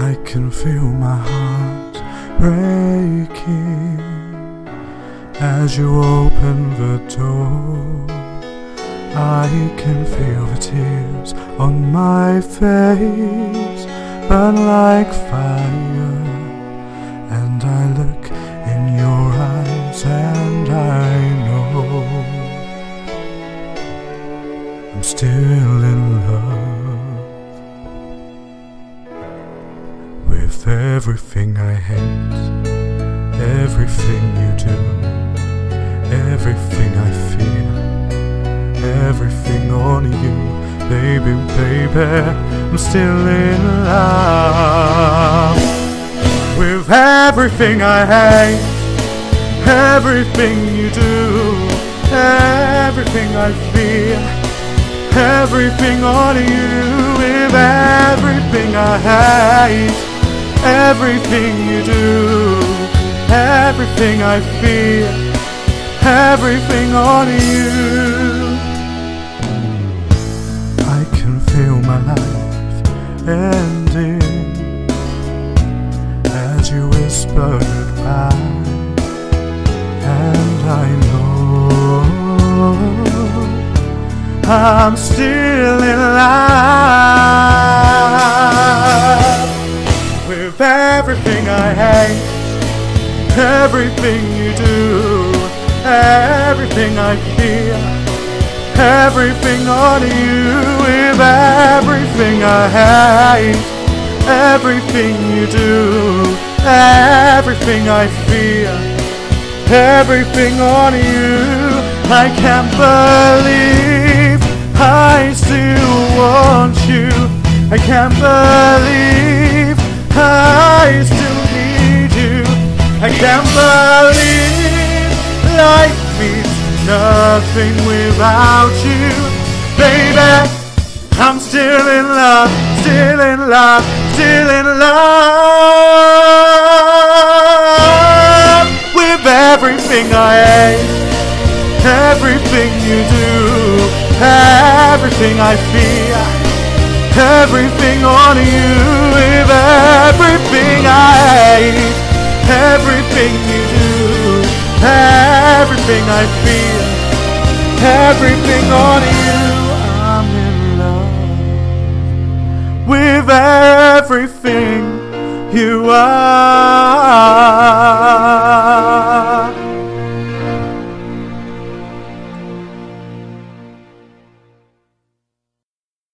I can feel my heart breaking as you open the door. I can feel the tears on my face burn like fire, and I look in your eyes and I know I'm still in love with everything I hate, everything you do, everything I feel, everything on you, baby, baby, I'm still in love with everything I hate, everything you do, everything I feel, everything on you, with everything I hate, everything you do, everything I feel, everything on you. I can feel my life ending as you whisper goodbye, and I know I'm still in love with everything I hate, everything you do, everything I feel, everything on you, with everything I hate, everything you do, everything I feel, everything on you. I can't believe I still want you. I can't believe I still need you. I can't believe life means nothing without you. Baby, I'm still in love, still in love, still in love with everything I hate, everything you do, everything I feel, everything on you, with everything I hate, everything you do, everything I feel, everything on you. I'm in love with everything you are.